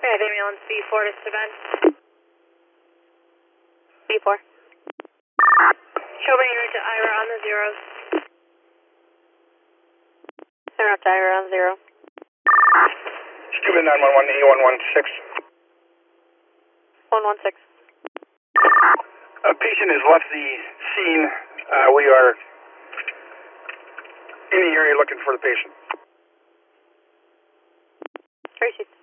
have ambulance B4 to Savannah. B4. Showing route to Ira on the zeros. Turn up to Ira on 0. Scuba 911 A116. 116. A patient has left the scene. We are in the area looking for the patient. Tracy.